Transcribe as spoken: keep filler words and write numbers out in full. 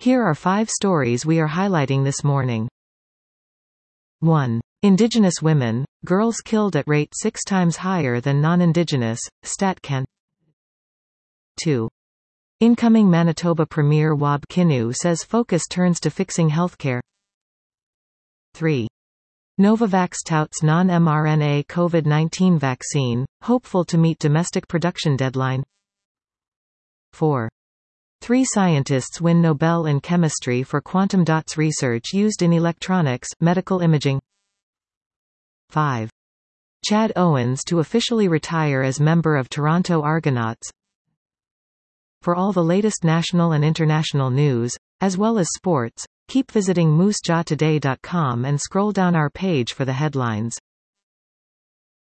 Here are five stories we are highlighting this morning. one. Indigenous women, girls killed at rate six times higher than non-Indigenous, StatCan. two. Incoming Manitoba Premier Wab Kinew says focus turns to fixing healthcare. three. Novavax touts non-mRNA COVID nineteen vaccine, hopeful to meet domestic production deadline. four. Three scientists win Nobel in Chemistry for quantum dots research used in electronics, medical imaging. five. Chad Owens to officially retire as member of Toronto Argonauts. For all the latest national and international news, as well as sports, keep visiting moose jaw today dot com and scroll down our page for the headlines.